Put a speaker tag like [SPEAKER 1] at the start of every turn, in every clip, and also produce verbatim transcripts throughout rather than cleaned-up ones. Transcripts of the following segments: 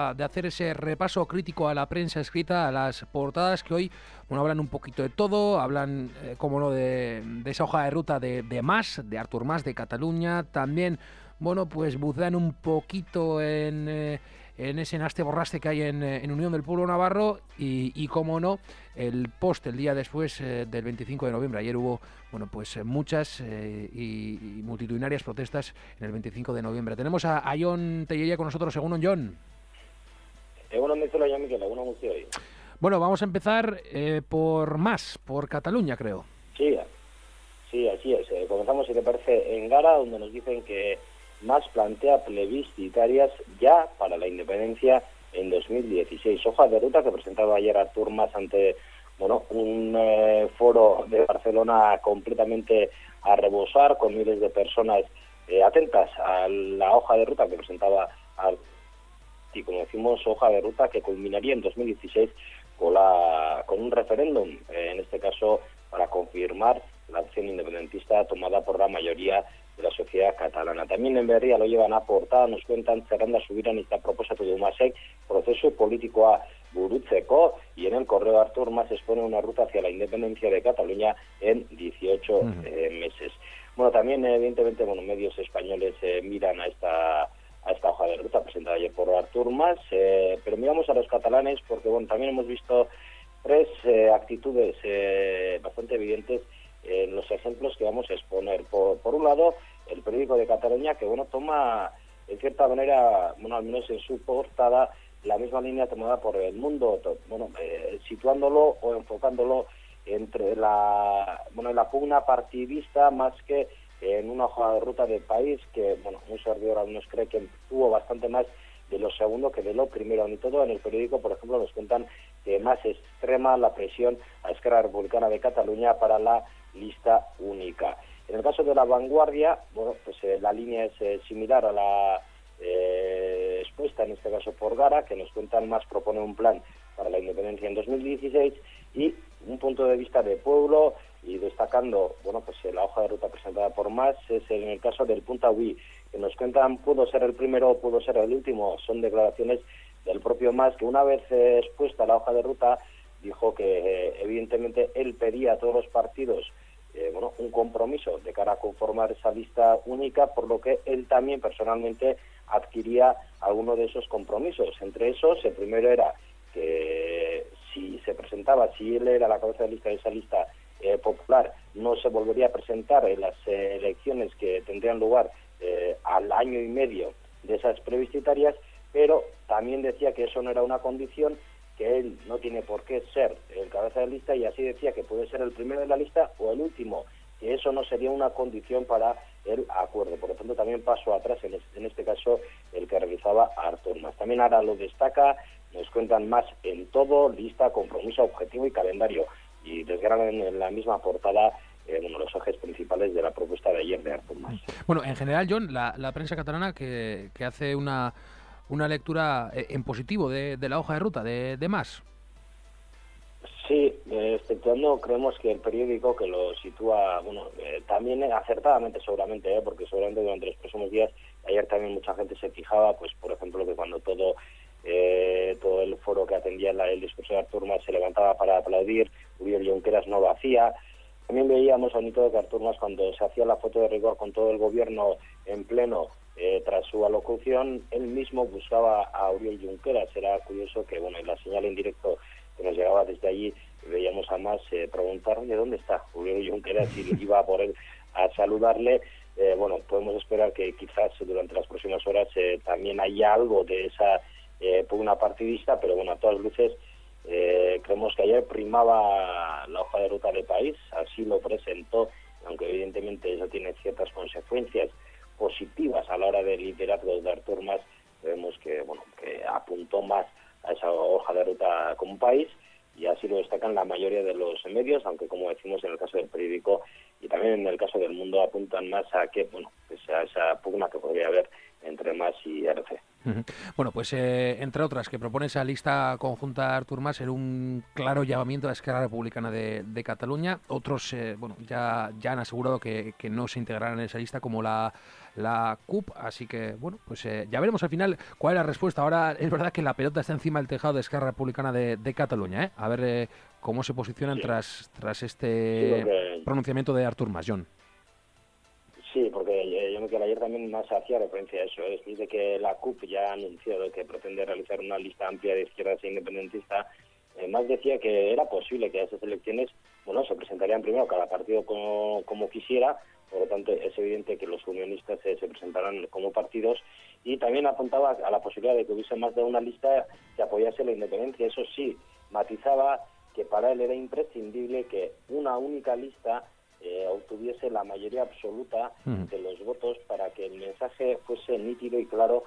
[SPEAKER 1] hora de hacer ese repaso crítico a la prensa escrita, a las portadas que hoy, bueno, hablan un poquito de todo, hablan, eh, como no, de, de esa hoja de ruta de, de Mas, de Artur Mas, de Cataluña, también, bueno, pues bucean un poquito en... Eh, en ese naste borraste que hay en, en Unión del Pueblo Navarro y, y como no, el post el día después eh, del veinticinco de noviembre. Ayer hubo, bueno, pues eh, muchas eh, y, y multitudinarias protestas en el veinticinco de noviembre. Tenemos a, a Jon Tellería con nosotros. Según Jon. Bueno, vamos a empezar eh, por Mas, por Cataluña, creo.
[SPEAKER 2] Sí, sí, así es. Eh, comenzamos, si te parece, en Gara, donde nos dicen que Mas plantea plebiscitarias ya para la independencia en dos mil dieciséis. Hoja de ruta que presentaba ayer Artur Mas ante bueno, un eh, foro de Barcelona completamente a rebosar, con miles de personas eh, atentas a la hoja de ruta que presentaba Artur. Y como decimos, hoja de ruta que culminaría en dos mil dieciséis con, la, con un referéndum, eh, en este caso para confirmar la opción independentista tomada por la mayoría de la sociedad catalana. También en Berria lo llevan a portada, nos cuentan zerrenda subiranista proposatu du Masek, proceso político burutzeko, y en el correo Artur Mas expone una ruta hacia la independencia de Cataluña en dieciocho uh-huh. eh, meses. Bueno, también evidentemente bueno, medios españoles eh, miran a esta a esta hoja de ruta presentada ayer por Artur Mas, eh, pero miramos a los catalanes porque bueno, también hemos visto tres eh, actitudes eh, bastante evidentes en los ejemplos que vamos a exponer. Por, por un lado, el periódico de Cataluña, que bueno toma, en cierta manera, bueno, al menos en su portada, la misma línea tomada por El Mundo, bueno, eh, situándolo o enfocándolo entre la, bueno, la pugna partidista más que en una hoja de ruta del país, que, bueno, un servidor algunos cree que tuvo bastante más de lo segundo que de lo primero. Ni todo en el periódico, por ejemplo, nos cuentan que más extrema la presión a Esquerra Republicana de Cataluña para la lista única. En el caso de La Vanguardia, bueno, pues eh, la línea es eh, similar a la eh, expuesta, en este caso por Gara, que nos cuentan Mas propone un plan para la independencia en dos mil dieciséis y un punto de vista de pueblo, y destacando, bueno, pues eh, la hoja de ruta presentada por Mas es en el caso del Punta Uí, que nos cuentan pudo ser el primero o pudo ser el último. Son declaraciones del propio Mas, que una vez eh, expuesta la hoja de ruta dijo que eh, evidentemente él pedía a todos los partidos eh, bueno, un compromiso de cara a conformar esa lista única, por lo que él también personalmente adquiría alguno de esos compromisos. Entre esos, el primero era que si se presentaba, si él era la cabeza de lista de esa lista eh, popular, no se volvería a presentar en las eh, elecciones que tendrían lugar eh, al año y medio de esas plebiscitarias, pero también decía que eso no era una condición, que él no tiene por qué ser el cabeza de lista, y así decía que puede ser el primero de la lista o el último, que eso no sería una condición para el acuerdo. Por lo tanto, también paso atrás en este, en este caso el que realizaba Artur Mas. También ahora lo destaca, nos cuentan Más en todo, lista, compromiso, objetivo y calendario, y desgranan en la misma portada eh, bueno, los ejes principales de la propuesta de ayer de Artur Mas.
[SPEAKER 1] Bueno, en general, Jon, la, la prensa catalana que, que hace una una lectura en positivo de, de la hoja de ruta de, de Mas.
[SPEAKER 2] Sí, eh, exceptuando creemos que el periódico que lo sitúa, bueno, eh, también acertadamente seguramente, eh, porque seguramente durante los próximos días, ayer también mucha gente se fijaba, pues por ejemplo, que cuando todo eh, todo el foro que atendía la, el discurso de Artur Mas se levantaba para aplaudir, Oriol Junqueras no lo hacía. También veíamos a bonito que Artur Mas, cuando se hacía la foto de rigor con todo el gobierno en pleno, Eh, tras su alocución, él mismo buscaba a Oriol Junqueras. Era curioso que, bueno, en la señal en directo que nos llegaba desde allí, veíamos a Mas eh, preguntar, oye, ¿dónde está Oriol Junqueras? Y iba por él a saludarle. Eh, bueno, podemos esperar que quizás durante las próximas horas eh, también haya algo de esa eh, pugna partidista, pero bueno, a todas luces eh, creemos que ayer primaba la hoja de ruta del país, así lo presentó, aunque evidentemente eso tiene ciertas consecuencias positivas a la hora del liderazgo de Artur Mas. Vemos que bueno que apuntó más a esa hoja de ruta como país, y así lo destacan la mayoría de los medios, aunque como decimos en el caso del periódico y también en el caso del Mundo apuntan más a que bueno que sea esa pugna que podría haber entre Mas y R C.
[SPEAKER 1] Uh-huh. Bueno, pues eh, entre otras, que propone esa lista conjunta Artur Mas en un claro llamamiento a Esquerra Republicana de, de Cataluña. Otros, eh, bueno, ya, ya han asegurado que, que no se integrarán en esa lista, como la, la C U P, así que, bueno, pues eh, ya veremos al final cuál es la respuesta. Ahora es verdad que la pelota está encima del tejado de Esquerra Republicana de, de Cataluña, ¿eh? A ver eh, cómo se posicionan
[SPEAKER 2] Sí.
[SPEAKER 1] tras, tras
[SPEAKER 2] Sí,
[SPEAKER 1] este
[SPEAKER 2] porque,
[SPEAKER 1] pronunciamiento de Artur Mas, John.
[SPEAKER 2] sí, porque eh, yo me quedé ayer también más hacía referencia a eso. Es decir, que la C U P ya ha anunciado que pretende realizar una lista amplia de izquierdas e independentista. Eh, Mas decía que era posible que a esas elecciones, bueno, se presentarían primero cada partido como, como quisiera. Por lo tanto, es evidente que los unionistas eh, se presentarán como partidos, y también apuntaba a la posibilidad de que hubiese más de una lista que apoyase la independencia. Eso sí, matizaba que para él era imprescindible que una única lista eh, obtuviese la mayoría absoluta
[SPEAKER 1] Uh-huh.
[SPEAKER 2] de los votos para que el mensaje fuese nítido y claro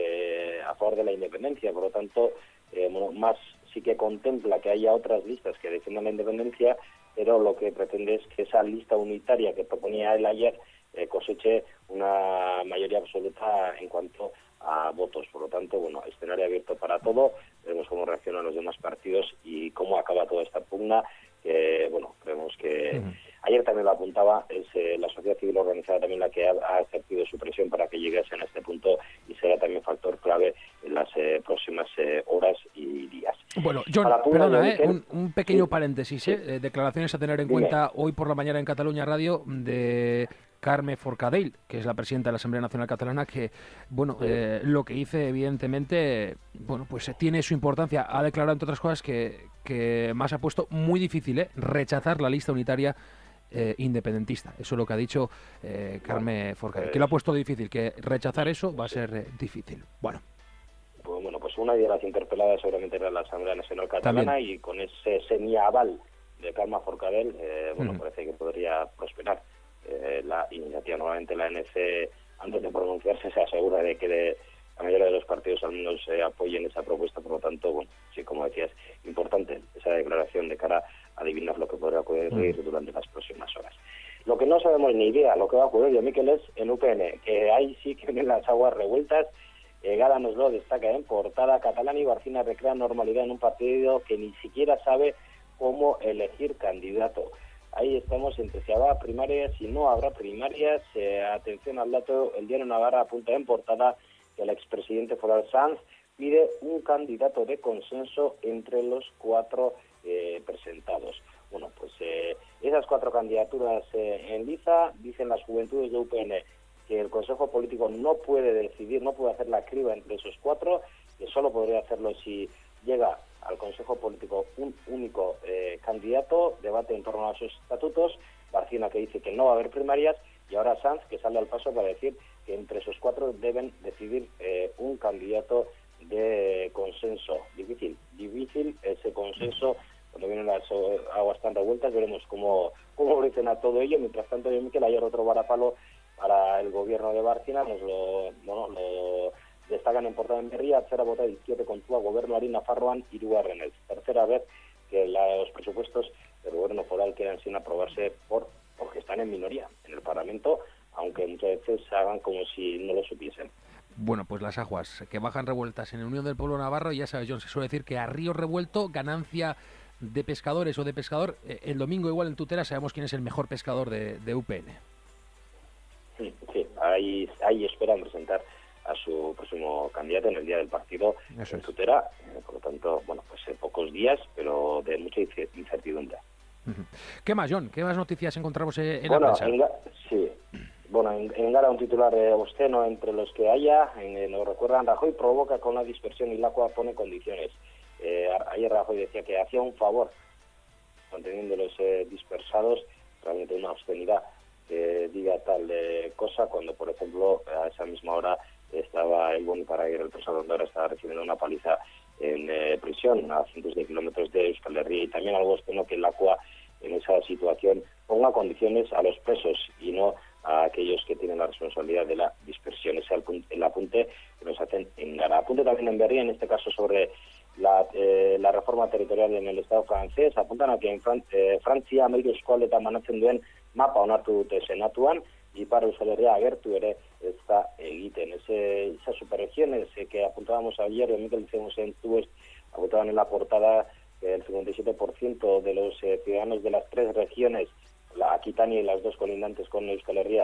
[SPEAKER 2] eh, a favor de la independencia. Por lo tanto, eh, bueno, Mas sí que contempla que haya otras listas que defiendan la independencia, pero lo que pretende es que esa lista unitaria que proponía él ayer eh, coseche una mayoría absoluta en cuanto a votos. Por lo tanto, bueno, escenario abierto para todo. Veremos cómo reaccionan los demás partidos y cómo acaba toda esta pugna, que, bueno, creemos que...
[SPEAKER 1] Uh-huh.
[SPEAKER 2] Ayer también lo apuntaba, es eh, la sociedad civil organizada también la que ha, ha ejercido su presión para que llegasen a este punto, y será también factor clave en las eh, próximas eh, horas y días.
[SPEAKER 1] Bueno, John, perdona, ¿eh? un, un pequeño sí, paréntesis, sí. ¿eh? Declaraciones a tener en Dime. cuenta hoy por la mañana en Cataluña Radio de Carme Forcadell, que es la presidenta de la Asamblea Nacional Catalana, que, bueno, sí. eh, lo que dice, evidentemente, bueno, pues tiene su importancia. Ha declarado, entre otras cosas, que, que Mas ha puesto muy difícil ¿eh? rechazar la lista unitaria Eh, independentista. Eso es lo que ha dicho eh, Carme bueno, Forcadell, eh, que lo ha puesto difícil, que rechazar eso va a ser eh, difícil. Bueno.
[SPEAKER 2] Pues bueno, pues una de las interpeladas seguramente era la Asamblea Nacional Catalana. También. Y con ese semi-aval de Carme Forcadell, eh, bueno, uh-huh. parece que podría prosperar eh, la iniciativa. Nuevamente la A N C, antes de pronunciarse, se asegura de que de la mayoría de los partidos al menos eh, apoyen esa propuesta. Por lo tanto, bueno, sí, como decías, importante esa declaración de cara a adivinar lo que podrá ocurrir mm. durante las próximas horas. Lo que no sabemos ni idea, lo que va a ocurrir, yo Miquel, es en U P N, que ahí sí que ven las aguas revueltas. Eh, Gara nos lo destaca en portada: Catalán y Barcina recrean normalidad en un partido que ni siquiera sabe cómo elegir candidato. Ahí estamos entre si habrá primarias, si no habrá primarias. Eh, atención al dato, el diario Navarra apunta en portada que el expresidente Foral Sanz pide un candidato de consenso entre los cuatro eh, presentados. Bueno, pues eh, esas cuatro candidaturas eh, en liza, dicen las juventudes de U P N que el Consejo Político no puede decidir, no puede hacer la criba entre esos cuatro, que solo podría hacerlo si llega al Consejo Político un único eh, candidato, debate en torno a sus estatutos. Barcina, que dice que no va a haber primarias, y ahora Sanz, que sale al paso para decir que entre esos cuatro deben decidir eh, un candidato de consenso. Difícil, difícil ese consenso. Cuando vienen las aguas tan revueltas, veremos cómo, cómo evoluciona todo ello. Mientras tanto, yo Miquel, ayer otro varapalo para el gobierno de Barcina, nos lo, bueno, lo destacan en portada en Berria: atzera bota dizkiote kontua gobernuari Nafarroan hirugarrenez. Tercera vez que la, los presupuestos del gobierno foral quedan sin aprobarse por porque están en minoría en el Parlamento, aunque muchas veces se hagan como si no lo supiesen.
[SPEAKER 1] Bueno, pues las aguas que bajan revueltas en la Unión del Pueblo Navarro, ya sabes, John, se suele decir que a río revuelto, ganancia de pescadores o de pescador. El domingo igual en Tutera sabemos quién es el mejor pescador de, de U P N.
[SPEAKER 2] Sí, sí, ahí, ahí esperan presentar a su próximo candidato en el día del partido Eso en es. Tutera. Por lo tanto, bueno, pues en pocos días, pero de mucha incertidumbre.
[SPEAKER 1] ¿Qué más, John? ¿Qué más noticias encontramos en
[SPEAKER 2] bueno,
[SPEAKER 1] la prensa?
[SPEAKER 2] En, sí, bueno, en, en Gara un titular eh, obsceno entre los que haya, en, eh, nos recuerdan, Rajoy provoca con la dispersión y la C U A pone condiciones. Eh, ayer Rajoy decía que hacía un favor manteniendo los eh, dispersados, realmente una obscenidad que diga tal eh, cosa, cuando por ejemplo a esa misma hora estaba el Boni Paraguer, el preso de Ondara, estaba recibiendo una paliza en eh, prisión a cientos de kilómetros de Euskal Herria. Y también algo obsceno que la C U A en esa situación ponga condiciones a los presos y no a aquellos que tienen la responsabilidad de la dispersión. Ese es el apunte que nos hacen en Gara. Apunte también en Berria, en este caso sobre la, eh, la reforma territorial en el Estado francés. Apuntan a que en Fran- eh, Francia amairu eskualdetan banatzen duen mapa onartu dute senatuan, y para Euskal Herria agertu ere ez da egiten. Ese, esas superregiones eh, que apuntábamos ayer, y Miquel decíamos en Tuest, apuntaban en la portada que el cincuenta y siete por ciento de los eh, ciudadanos de las tres regiones, la Aquitania y las dos colindantes con Euskal Herria,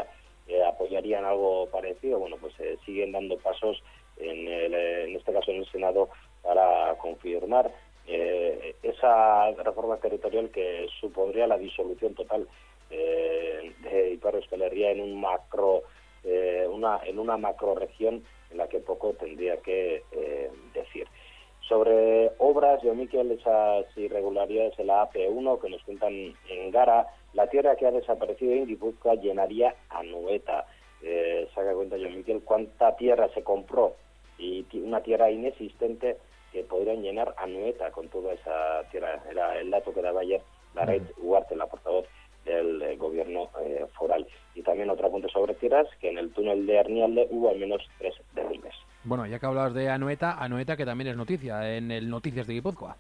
[SPEAKER 2] eh, apoyarían algo parecido. Bueno, pues eh, siguen dando pasos, en, el, en este caso en el Senado, para confirmar eh, esa reforma territorial que supondría la disolución total eh, de Ipar Euskal Herria en un macro, eh, una, en una macroregión en la que poco tendría que eh, decir. Sobre obras, yo, Miquel, esas irregularidades en la A P uno que nos cuentan en Gara, la tierra que ha desaparecido en Guipúzcoa llenaría Anoeta. Eh, saca cuenta, yo, Miquel, cuánta tierra se compró, y una tierra inexistente que podrían llenar Anoeta con toda esa tierra. Era el dato que daba ayer la red Ugarte, la portavoz del eh, gobierno eh, foral. Y también otro apunte sobre tierras, que en el túnel de Arnialde hubo al menos tres derrumbes.
[SPEAKER 1] Bueno, ya que hablabas de Anoeta, Anoeta que también es noticia en el Noticias de Guipúzcoa.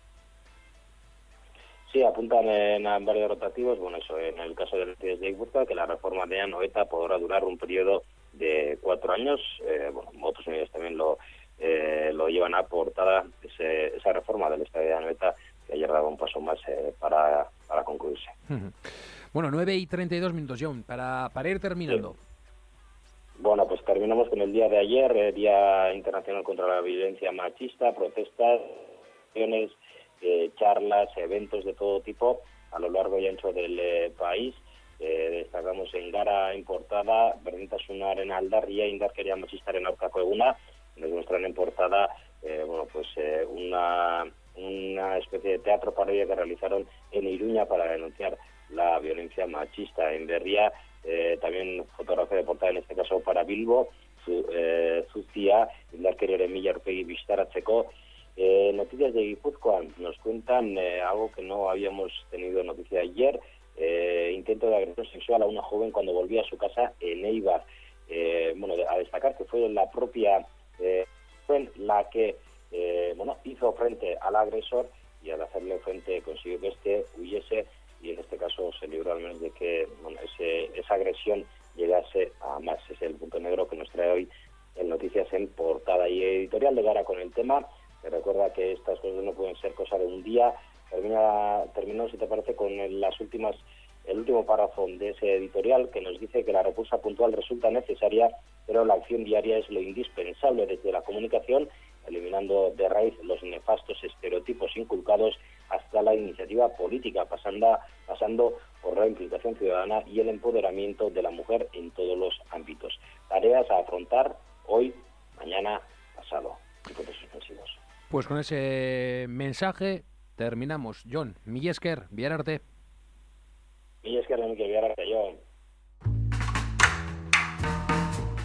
[SPEAKER 2] Sí, apuntan en, en varios rotativos, bueno, eso, en el caso de Noticias de Guipúzcoa, que la reforma de Anoeta podrá durar un periodo de cuatro años. Eh, bueno, otros medios también lo eh, lo llevan a portada, ese, esa reforma del Estadio de Anoeta, que ayer daba un paso más eh, para, para concluirse.
[SPEAKER 1] Uh-huh. Bueno, nueve y treinta y dos minutos, John, para, para ir terminando.
[SPEAKER 2] Sí. Bueno, pues terminamos con el día de ayer, el Día Internacional contra la Violencia Machista, protestas, acciones, eh, charlas, eventos de todo tipo a lo largo y ancho del eh, país. Eh, destacamos en Gara en portada, berdintasunaren aldarria, indarkeria machistaren aurkako eguna. Nos muestran en portada eh, bueno, pues eh, una, una especie de teatro parodia que realizaron en Iruña para denunciar la violencia machista. En Berria, eh, también fotografía de portada, en este caso para Bilbo, su, eh, Zuzia, indarkeriaren mila aurpegi bistaratzeko. Eh, Noticias de Guipúzcoa nos cuentan eh, algo que no habíamos tenido noticia ayer, eh, intento de agresión sexual a una joven cuando volvía a su casa en Eibar. Eh, bueno, a destacar que fue la propia eh, fue la que eh, bueno, hizo frente al agresor, y al hacerle frente consiguió que este huyese, y en este caso se libró al menos de que bueno, ese, esa agresión llegase a más. Ese es el punto negro que nos trae hoy en Noticias en portada. Y editorial de Gara con el tema, que recuerda que estas cosas no pueden ser cosa de un día. Termina, terminó, si te parece, con las últimas, el último párrafo de ese editorial, que nos dice que la repulsa puntual resulta necesaria, pero la acción diaria es lo indispensable desde la comunicación, eliminando de raíz los nefastos estereotipos inculcados, hasta la iniciativa política, pasando, pasando por la implicación ciudadana y el empoderamiento de la mujer en todos los ámbitos. Tareas a afrontar hoy, mañana, pasado. Puntos suspensivos.
[SPEAKER 1] Pues con ese mensaje terminamos. John, mila esker, bihar arte.